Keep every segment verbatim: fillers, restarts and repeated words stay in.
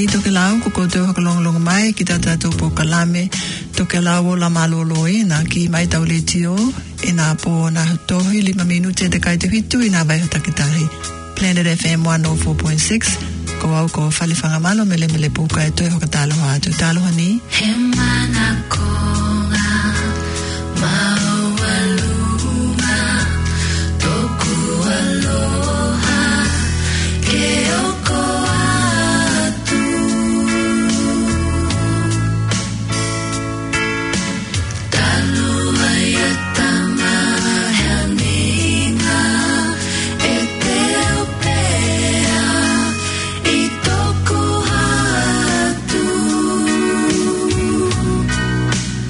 to ke lau ko ko te hokalong long mai ki tata to po kalame to ke lau la malolo e na ki mai tau le tio e na po na tohi lima minute te kai te hitu i na vai hotakitahi Planet F M one oh four point six ko au ko falifanga malo mele mele puka e to e hokatalo ha tu talo hani he mana konga maualuma toku aloha ke oko atu talo ayatama haninga e te opea i toku atu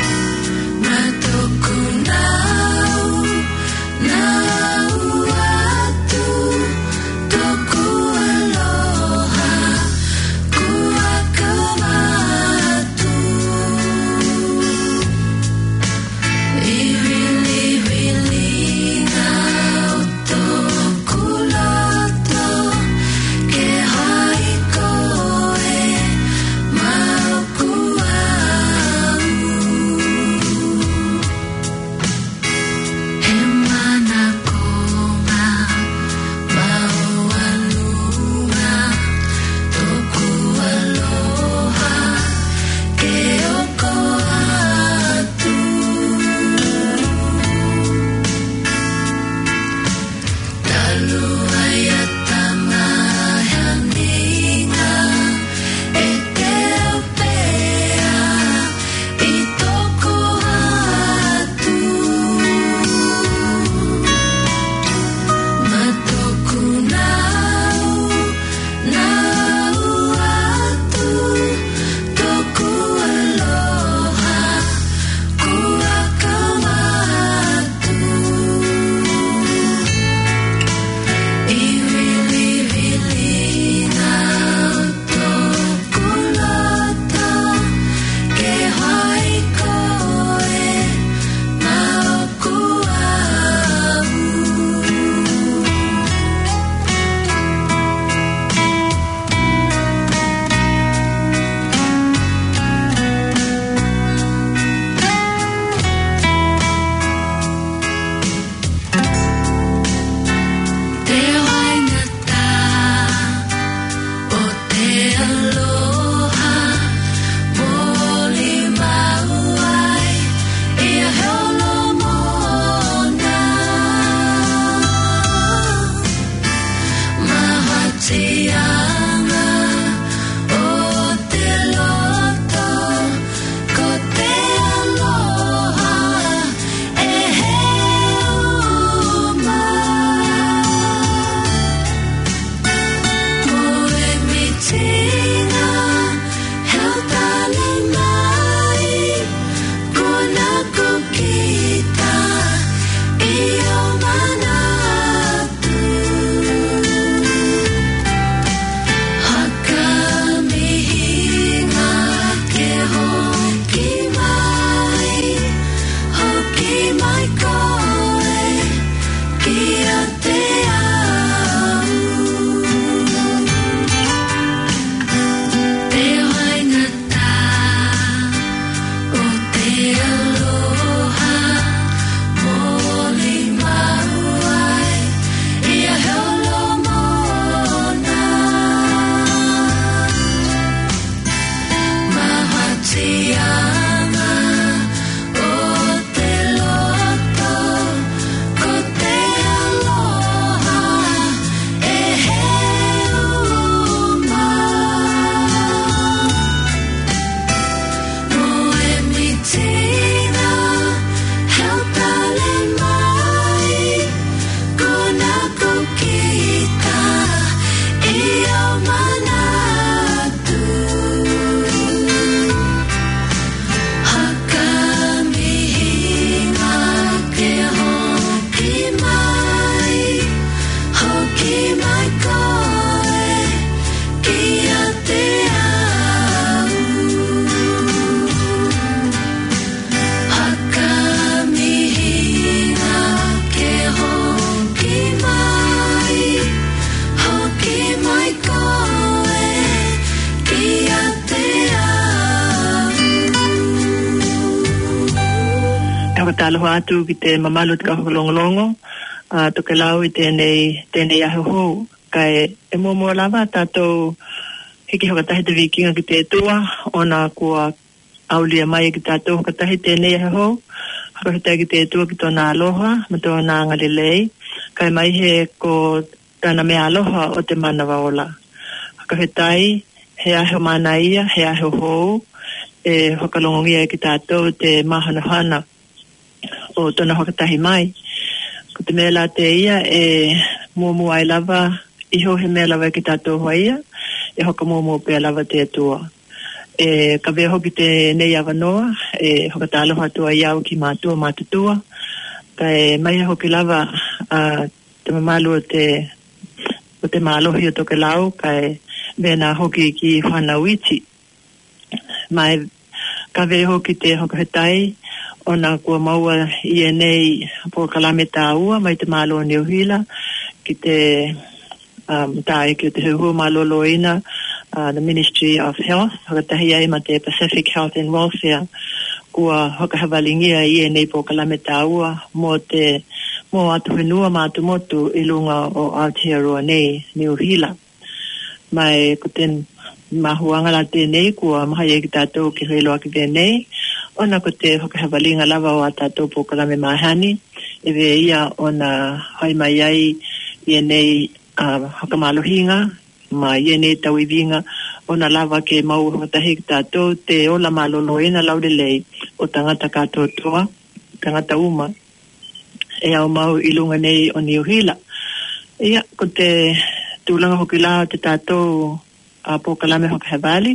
talo atu ki te mamalu te kahokolongolongo, uh, toke lau i tēnei, tēnei aho hou. Kai e mua mua lava tātou hiki hokatahi te vikinga ki te tua, ona kua aulia mai ki tātou hokatahi tēnei aho hou, hokatahi ki te tua ki tōna aloha, ma tōna ngalilei, kai mai he ko tāna mea aloha o te mana waola. Hokatahi, he aho mana ia, he aho hou, e hokalongongia ki tātou te mahanohana o tōna hokatahi mai. Ko te mea la te ia e mua mua ai lava, iho he mea lava ki tātou haia, e hoka mua mua pēr lava te atua. E ka vea hoki te nei awanoa, e hoka tā aloha atua iau ki mātua mātutua, ka e mai hoki lava uh, te mamalu o te, o te mālohi o toke lau, ka e vena hoki ki whanauiti. Mai ka vea hoki te hokahetai, ona kua maua i e nei po kalame tā ua, mai te mālo o Niuhila, ki te um, tā e ki te huhu mālolo ina, uh, the Ministry of Health, hokatahi ai ma te Pacific Health and Welfare, kua hokahawalingia i e nei po kalame tā ua, mo te mo atu whenua mātu motu i lunga o Aotearoa nei, Niuhila. Mai ko te mahuanga la tēnei, kua mahai e ki tātou ki reiloa ki tēnei, ona ko te hokahawalinga lava o a tātou po kalame mahani, e we ia ona hai mai ai i e nei uh, hokamalohinga, ma i e nei tawivinga, ona lava ke mau hokatahi ki tātou te ola malolo ena laurelei o tangata katotoa, tangata uma, e au mau ilunga nei o Niuhila. Ia, ko te tūlanga hoki la te tātou a po kalame hokahawali,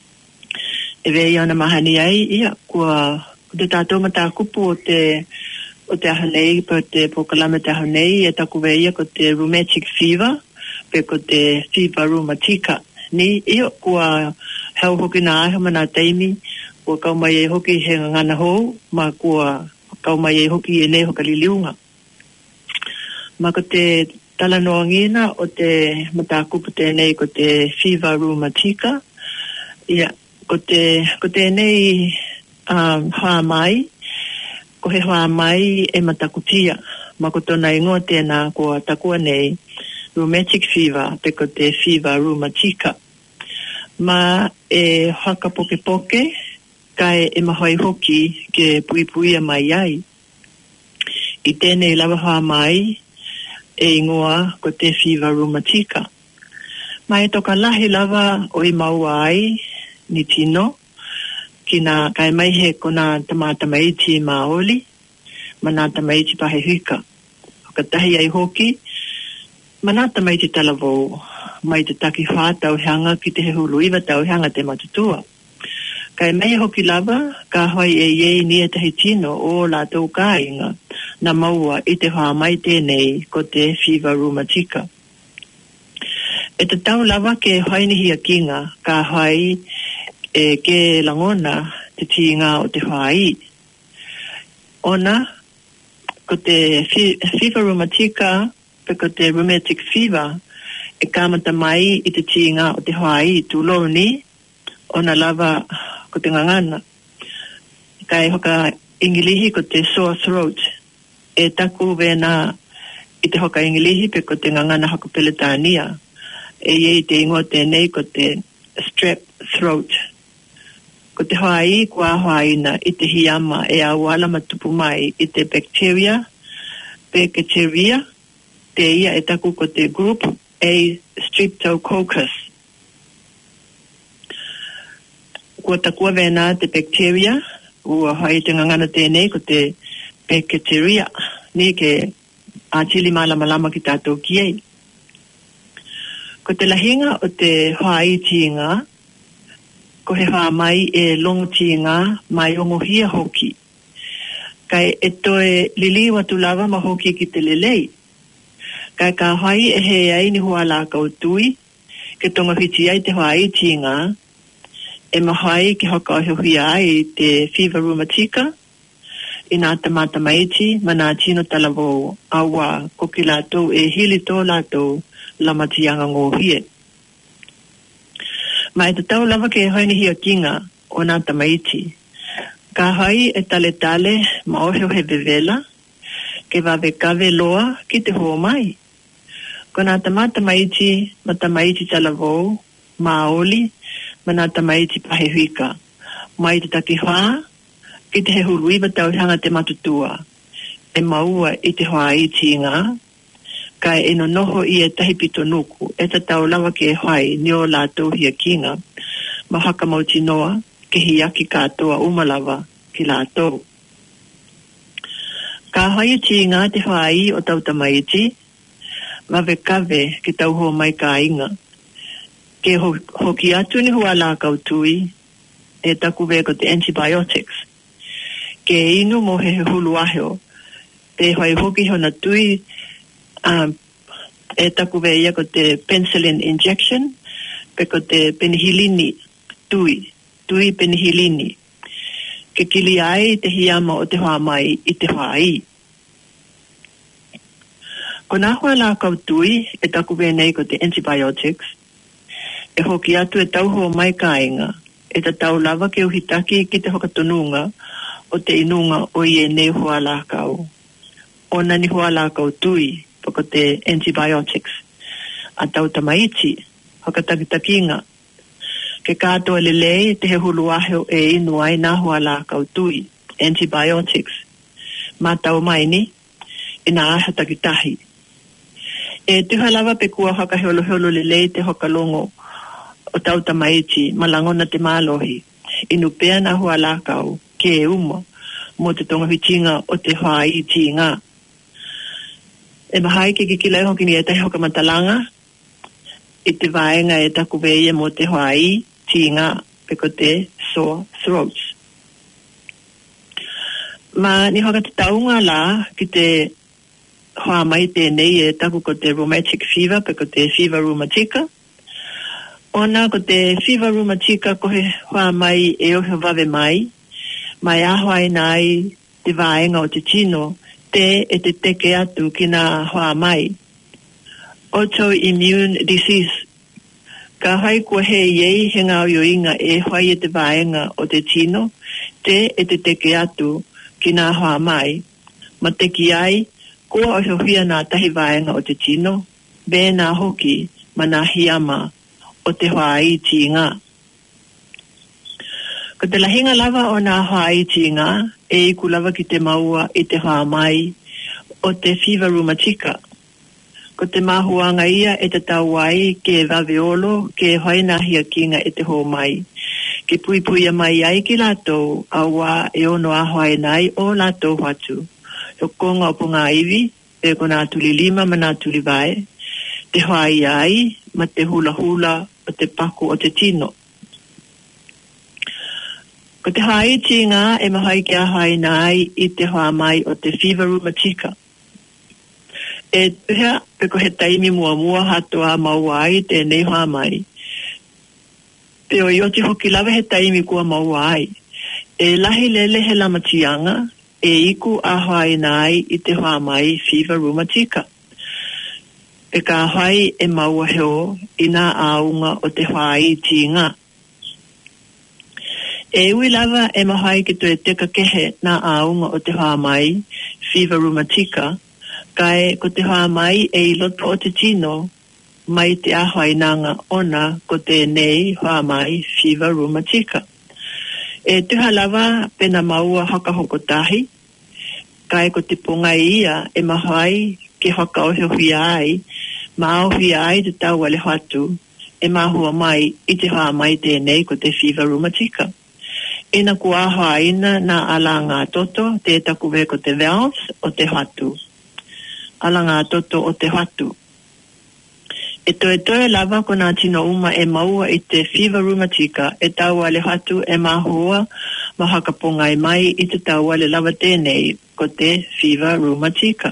e wei ana mahani ai, ia, kua te tātou mata kupu o te o te ahanei, po te po kalame te ahanei, e taku wei ko te rheumatic fever, pe ko te fever rheumatica. Ni, ia, kua hau hoki nā ahe mana teimi, kua kaumai e hoki he ngana hou, ma kua kaumai e hoki e nei hokaliliunga. Ma ko te tala noa ngina o te mata kupu tēnei ko te fever rheumatica, ia, ko te, ko te nei um, hoa mai, ko he hoa mai e matakutia, ma ko tona ingoa tēnā kua takua nei rheumatic fever, pe ko te fever rheumatica. Ma e haka poke poke, kai e mahoi hoki ke pui puia mai ai. I tēnei lava hoa mai, e ingoa ko te fever rheumatica. Ma e toka lahi lava o i maua ai, ni tino, ki nā kai mai he ko nā tamata maiti maoli, ma nā tamaiti pahe hika. Ka tahi ai hoki, ma nā tamaiti talavou, mai te taki whātau hanga ki te he hulu iwa tau hanga te matutua. Kai mai hoki lava, ka hoi e iei nia tahi tino o la tau kāinga, na maua i te hoa mai tēnei ko te fever rheumatica. E te tau lava ke hoinihi a kinga, ka hoi e ke langona te tinga o te whai. Ona, ko te fever rheumatica, pe ko te rheumatic fever, e kamata mai i te tinga o te whai tūloni, ona lava ko te ngangana. Kai hoka ingilihi ko te sore throat, e taku vena i te hoka ingilihi pe ko te ngangana hako peletania, e iei te ingoa tēnei ko te strep throat. Ko te haai kua haina i te hiyama e awala matupu mai i te bacteria, bacteria, te ia e taku ko te group A Streptococcus. Kua takua vena te bacteria, ua hai te ngangana tēnei ko te bacteria, ni ke atili malama lama ki tātou ki ei. Ko te lahinga o te haai tinga, ko he wha mai e long tinga mai ongo hia hoki. Kai e toe lili watu lava ma hoki ki te lelei. Kai ka hai e he ai ni hua la kautui, ke tonga whiti ai te haai tinga, e mahai ki hoka o hia ai te fever rheumatica, i nā tamata maiti, ma nā tino talavo awa ko ki lātou e hili tō lātou lamatianga ngō hie. Ma e te tau lava ke haini hia kinga o nā tamaiti. Ka hai e tale tale ma o he vevela ke vave kave loa ki te hoa mai. Kona tamata maiti ma tamaiti talavou ma oli ma na tamaiti pahehuika. Mai te taki hoa ki te he huruiva tau hanga te matutua. E maua i te hoa i tinga. Kai e no noho i e tahi pito nuku. E ta tau lawa ke e hoi ni o lātou hia kinga. Ma haka mauti noa ke hiaki katoa umalawa ki lātou. Ka hoi i tinga te hoi o tau tamaiti. Wawe kave ki tau ho mai ka inga. Ke ho, hoki atu ni hua la kautui. E taku veko te antibiotics. Ke inu mo he hulu aheo. Te hoi hoki hona tui. Um, e taku veia ko te penicillin injection, pe ko te penihilini, tui, tui penihilini. Ke kili ai te hiama o te hoa mai i te hoa ai. Ko nā hoa la kau tui, e taku vea nei ko te antibiotics, e hoki atu e tau hoa mai kāinga, e ta tau lava ke uhitaki ki te hokatonunga, o te inunga o i e nei hoa la kau. O nani hoa la kau tui, ko te antibiotics a tau tamaiti hoka takitakinga ke kātoa lelei te he hulu aheo e inu ai nā hoa la kautui antibiotics ma tau maini i nā aha takitahi e tuha lava pe kua haka heolo heolo lelei te hoka longo o tau tamaiti malangona te mālohi inu pea nā hoa la kau ke e uma mo te tonga hitinga o te hoa i tinga. E mahai ke kikilai hoki ni e tahi hoka matalanga i te vaenga e taku veia mo te hoai tinga pe ko te sore throats. Ma ni hoka te taunga la ki te hoa mai tēnei e taku ko te rheumatic fever pe ko te fever rheumatica. Ona ko te fever rheumatica ko he hoa mai e o he vave mai mai ahoai nai te vaenga o te tino te e te teke atu ki nā hoa mai. Autoimmune disease. Ka hai kua he iei he ngā oioinga e hoi e te vaenga o te tino, te e te teke atu ki nā hoa mai. Ma te ki ai, kua o hiohia nā tahi vaenga o te tino, be nā hoki ma nā hiama o te hoa i tinga. Ko te lahinga lava o nā hoa i tinga, e iku lava ki te maua i te hoa mai o te fever rheumatica. Ko te mahuanga ia e te tauai ke vaveolo ke hoina hia kinga e te ho mai. Ke pui pui a mai ai ki lātou awa e ono a hoai nai o lātou watu. O konga o punga iwi, e ko nā tuli lima ma nā tuli vai, te hoai ai ma te hula hula o te paku o te tino. Ko te hae tinga e mahai ki a hae nai i te hoa mai o te fever rheumatica. E tuhea pe ko he taimi mua mua hatoa maua ai tēnei hoa mai. Te o ioti hoki lawe he taimi kua maua ai. E lahi lele he lamatianga e iku a hae nai i te hoa mai fever rheumatica. E ka hae e maua heo i nā aunga o te hae tinga. E ui lava e mahai ki tu e teka kehe nā aunga o te hoa mai, fever rheumatica, kai ko te hoa mai e i loto o te tino, mai te ahoi nanga ona ko te nei hoa mai, fever rheumatica. E tuha lava pena maua haka hoko tahi, kai ko te ponga ia e mahai ki haka o hea ai, ma au hea ai te tau ale hatu, e mahua mai i te hoa mai te nei ko te fever rheumatica. Ina kua aha ina na ala ngā toto, te taku ve ko te valves o te hatu. Ala ngā toto o te hatu. E toe toe lava ko nā tino uma e maua i te fever rheumatica, e tau ale hatu e mahua ma hakapongai mai i te tau ale lava tēnei ko te fever rheumatica.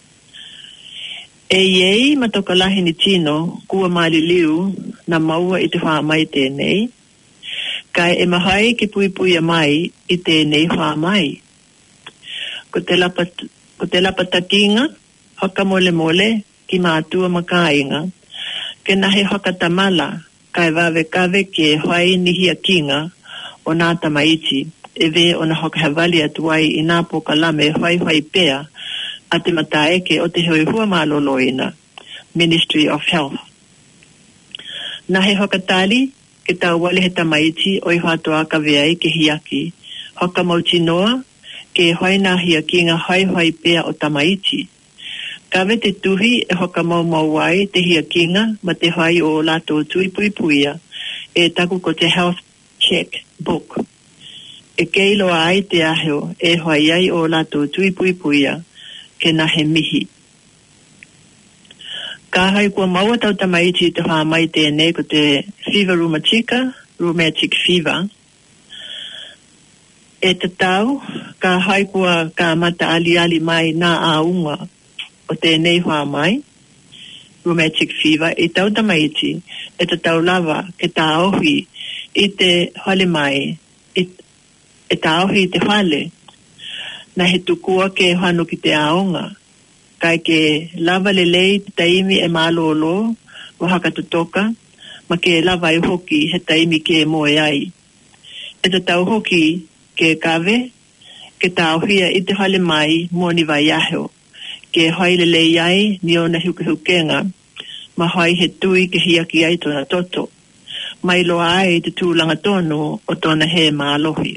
E iei matoka lahi ni tino, kua mali liu na maua i te wha mai tēnei, kai e mahai ki pui pui a mai i tēnei wha mai. Ko te lapa, ko te lapa takinga, haka mole mole ki mātua makainga, ke nahe haka tamala, kai wawe kawe ke hoai nihia kinga o nā tamaiti, e ve ona hoka havali atuai i nā po kalame hoi hoi pea a te mataeke o te hoi hua maloloina, Ministry of Health. Na he hoka tali, ke tau wale he tamaiti o i hatoa ka veai ke hiaki, hoka mauti noa, ke hoi nā hiakinga hoi hoi pea o tamaiti. Kawe te tuhi e hoka mau mau wai te hiakinga ma te hoi o lato tui pui puia, e taku ko te health check book. E keilo ai te aheo e hoi ai o lato tui pui puia, ke na he mihi. Ka hai kua maua tau tamaiti te hoa mai tēnei ko te fever rheumatica, rheumatic fever. E te tau, ka hai kua ka mata ali ali mai nā aunga o tēnei hoa mai, rheumatic fever, e tau tamaiti, e te tau lava ke tā ohi i te hale mai, e, e tā ohi i te hale, na he tukua ke hanu ki te aonga. Kai ke lava lelei te taimi e malolo, o haka tutoka, ma ke lava e hoki he taimi ke moe ai. E te tau hoki ke kawe, ke tauhia i te hale mai moni vai aheo, ke hoi lelei ai ni ona huke hukenga, ma hoi he tui ke hiaki ai tona toto, mai loa ai te tūlanga tono o tona he maalohi.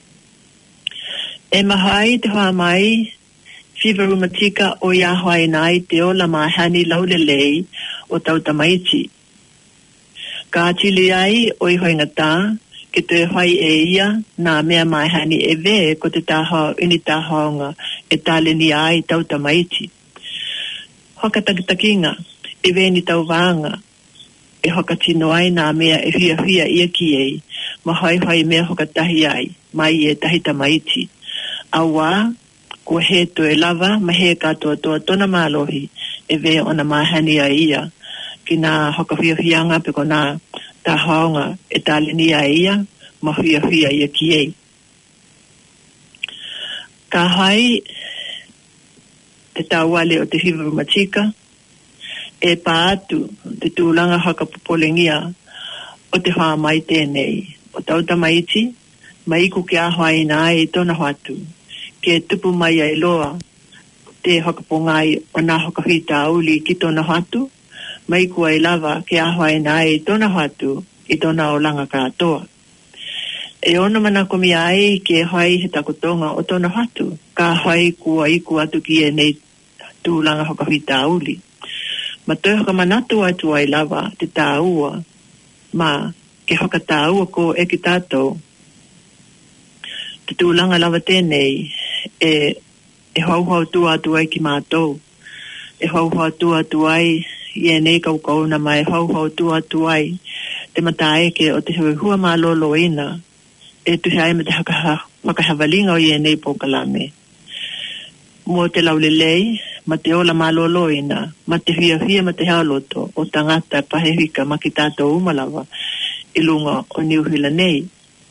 E mahai te hoa mai, fever rheumatica o ia hoai nai te ola mahani laulelei o tau tamaiti. Ka atili ai o i hoi ngata, ke te hoi e ia nā mea mahani e ve ko te taha ini tahaonga e tāleni ai tau tamaiti. Hoka takitakinga, e ve ni tau vanga, e hoka tino ai nā mea e hia hia ia ki ei, ma hoi hoi mea hoka tahi ai, mai e tahi tamaiti. Awa, ko he to e lava, ma he katoa toa tona malohi, e ve ona mahani a ia, ki nā hoka hia hianga pe ko nā tā haonga e tālini a ia, ma hia hia ia ki ei. Ka hai, te tāwale o te fever rheumatica, e pā atu te tūlanga haka popolengia o te hoa mai tēnei, o tau tamaiti, mai iku ke ahoi nā e tona hoatu, ke tupu mai ai loa, te hakapongai o nā hokahita auli ki tona hatu, mai kua e lava ke ahoi nā e tona hatu i tona o langa katoa. E ono mana komi ai ke hoi he takotonga o tona hatu, ka hoi kua iku atu ki e nei tūlanga hokahita auli. Ma toi hoka manatu atu ai lava te tāua, ma ke hoka tāua ko e ki tātou, te tūlanga lava tēnei, e, e hau hau tu atu ai ki mātou. E hau hau tu atu ai, i e nei kau kauna mai hau hau tu atu ai, te mataeke o te hui hua malolo ina, e tuhi ai me te hakahavalinga o i e nei pokalame. Mo te laulelei, ma te ola malolo ina, ma te hia hia ma te haloto, o tangata pahehika ma ki tātou umalawa, i lunga o Niuhila nei.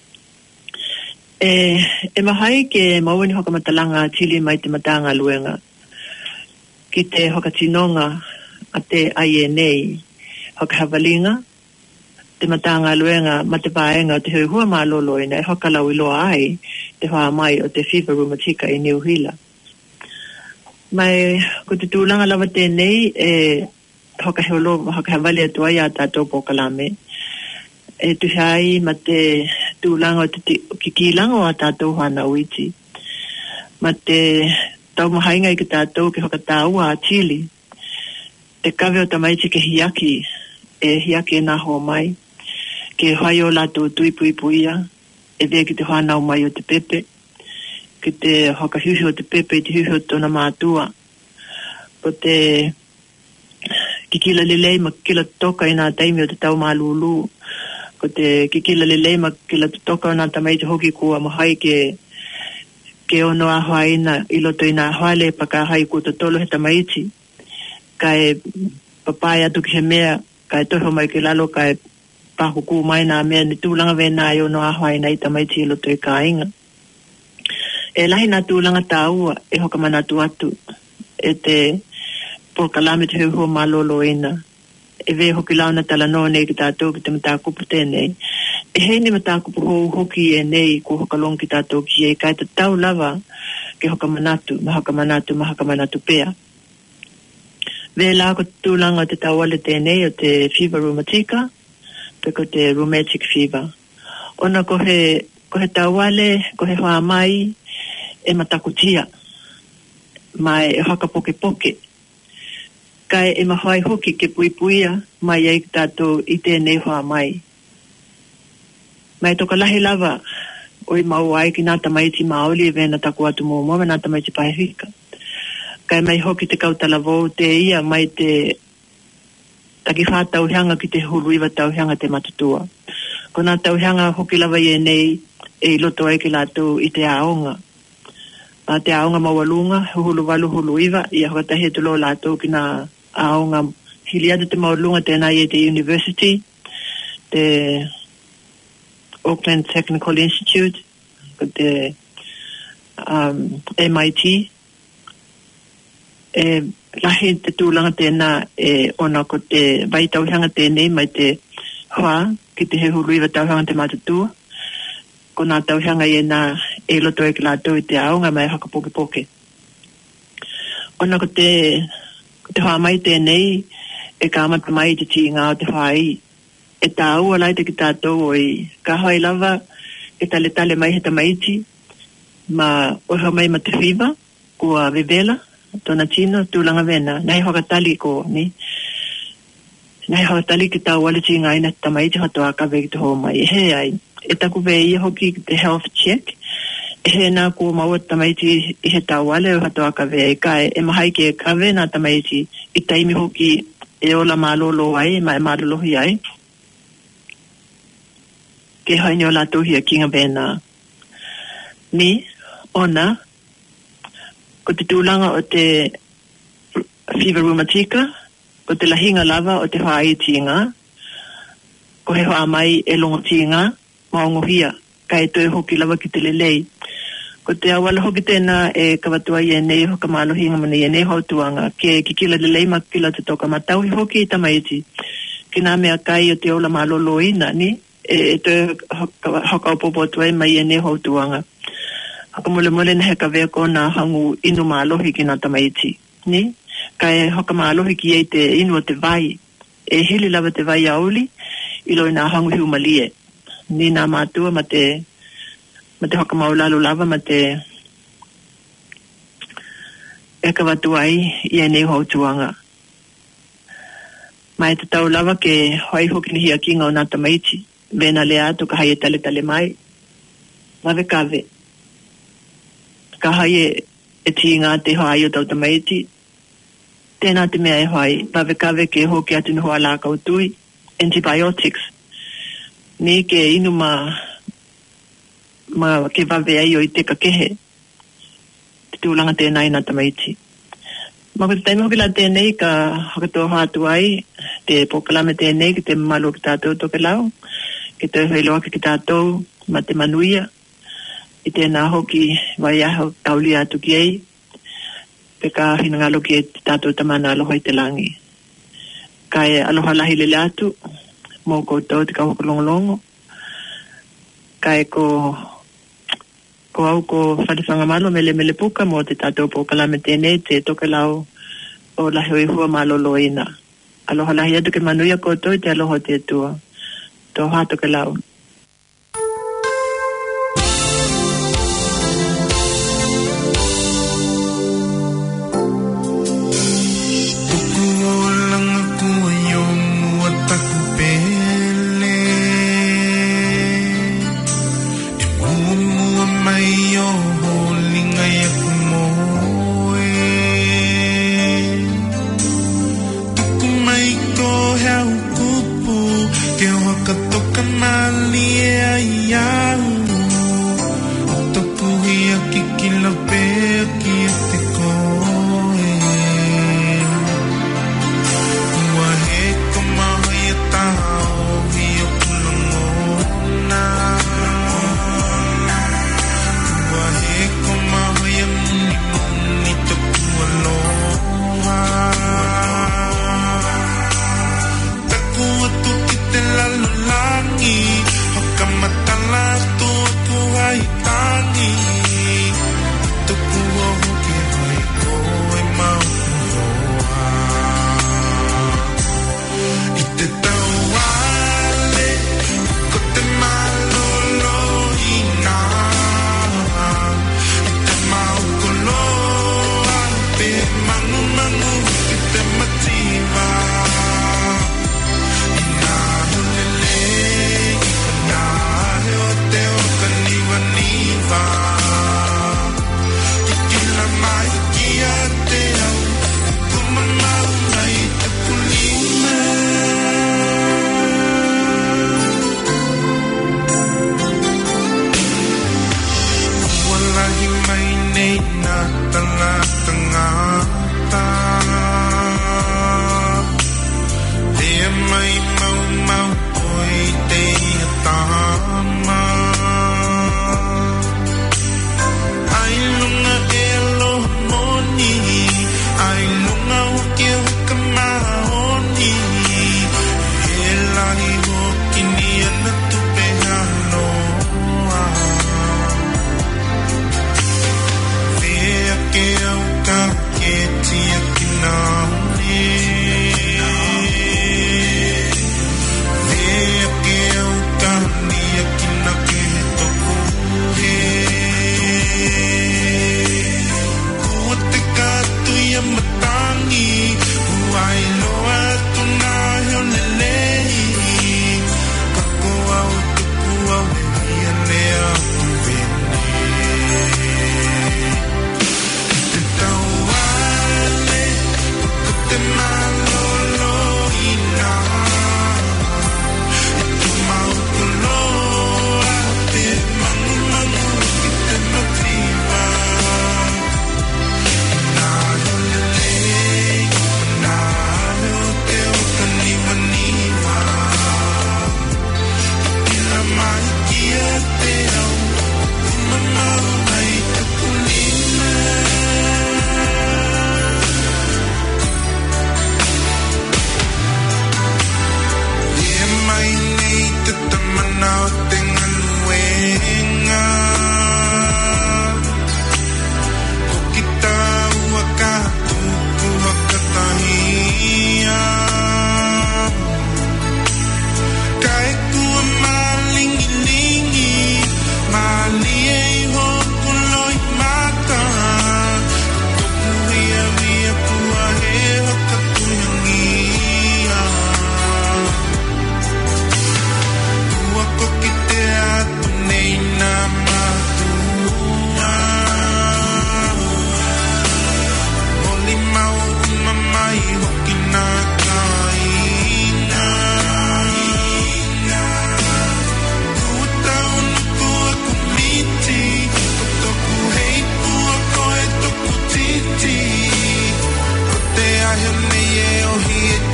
E, e mahai ke mauani hoka matalanga tili mai te matanga luenga. Ki te hoka tinonga a te ai e nei hoka havalinga, te matanga luenga ma te paenga o te hui hua malolo ina e hoka lau iloa ai te hoa mai o te fever rheumatica i Niuhila. Mai ko te tūlanga lava tēnei e hoka heolo, hoka hawali atua ia tātou pokalame. E tuhai ma te tūlanga o te kikilanga o a tātou hana uiti. Ma te tau mahainga i ki tātou ke hoka tāua a Chile. Te kawe o tamaiti ke hiaki, e hiaki e naho mai. Ke hai o lātou tui pui puia, e vea ki te hana o mai o te pepe. Ki te hoka hiuhi o te pepe i te hiuhi o tona mātua. Po te kikila lelei ma kila toka i nā taimi o te tau malulu. Ko te kikila lelei ma kila toka o nā tamaiti hoki kua mahai ke ke ono a haina i loto i nā hale pakahai kua to tolo he tamaiti. Kai papai atu ki he mea, kai toho mai ke lalo kai pahuku mai nā mea ni tūlanga vena i ono a haina i tamaiti i loto i ka inga. E lahi nā tūlanga tāua e hoka manatu atu e te pokalame te hua malolo ina. E ve hoki launa tala no nei ki tātou ki te mata kupu tēnei. e he ni mataku puho hoki e nei ko hokalong ki tātou ki e kai te tau lava ke hokamanatu, mahakamanatu, mahakamanatu pea. Vela ko tūlanga te tauale tēnei o te fever rheumatica, pe ko te rheumatic fever. Ona ko he, ko he tauale, ko he hoa mai, e matakutia, mai e haka poke poke. Kai e mahai hoki ke pui puia, mai e tātou i tēnei hoa mai. Mai toka lahi lava, oi mau ai ki nā tamaiti maoli e vena taku atu mō mō, nā tamaiti pahika. Kai mai hoki te kautala vō te ia, mai te taki whā tauhianga ki te huruiwa tauhianga te matutua. Ko nā tauhianga hoki lava i e nei, e loto ai ki lātou i te aonga. A te aonga mawalunga, hulu walu hulu iwa, i a hokatahi e tulo lātou ki nā aonga hiliadu te mawalunga tēnā i e te university, te Auckland Technical Institute, the um, M I T. E lahi te tūlanga tēnā e ona ko te vai tauhanga tēnei mai te hoa ki te he huruiwa tauhanga te matutua. Ko nā tauhanga i e nā e loto e ki lātou i te aonga mai haka poke poke. Ona ko te, ko te hoa mai tēnei e ka amata mai te ti ngā o te hoa i. E tā ua lai te ki tātou oi ka hoi lava e tale tale mai he tamaiti ma oha mai ma te whiwa kua vevela tōna tino tūlanga vena nahi hoka tali ko ni nahi hoka tali ki tā wale ti ngai na tamaiti hatoa ka veki te hoa mai e he ai e taku ve i hoki te health check e he nā kua maua tamaiti i he tā wale o hatoa ka ve e kai e mahai ke ka ve nā tamaiti i taimi hoki e ola malolo ai ma e malolohi ai ke hainyo la tohia kinga bena. Ni, ona, ko te tūlanga o te fever rheumatica, ko te lahinga lava o te haai tinga, ko he hoa mai e longo tinga, maongohia, ka e toi hoki lava ki te lelei. Ko te awala hoki tēnā e kawatua i e nei hoka maalohinga mana i e nei hautuanga, ke kikila lelei ma kila te toka matauhi hoki i tamaiti. Ki nā mea kai o te ola malolo ina, ni, e te haka opopo tuai mai e ne hautuanga. Haka mole mole na heka vea ko nā hangu inu maalohi ki nā tamaiti. Ni? Kai haka maalohi ki ei te inu o te vai. E hili lava te vai auli, ilo i nā hangu hiu malie. Ni nā mātua ma te, ma te haka maulalu lava ma te e ka watu ai i e ne hautuanga. Mai te tau lava ke hoi hoki ni hia kinga o nā tamaiti. Bena le atu ka haie tale tale mai. Mawe kawe. Ka haie e ti ngā te hoai o tau tamaiti. Tēnā te mea e hoai. Mawe kawe ke hoki atu ni hoa la kautui. Antibiotics. Ni ke inu ma ma ke wawe ai o i te ka kehe. Te tūlanga tēnā i nā tamaiti. Mako te taimi hoki la tēnei ka hakatoa hātu ai. Te pokalame tēnei ki te malu ki tātou toke lau. Ki te whailoa ki tātou ma te manuia. I tēnā hoki vai aho tauli atu ki ei. Pe ka hina ngalo ki e tātou tamana aloha i te langi. Ka e aloha lahi lele atu. Mō koutou te ka hoko longolongo. Ka e ko ko au ko whadifanga malo mele mele puka mō te tātou po kalame tēnei te toke lau o lahi o i hua malolo ina. Aloha lahi atu ke manuia koutou te aloha te tua. Tō hāto ke lau. Tuku o langa kua i o mua taku pele. E mua mua mai o holinga i aku moe. Tuku mai ko hea kupu ke o haka toka nā Here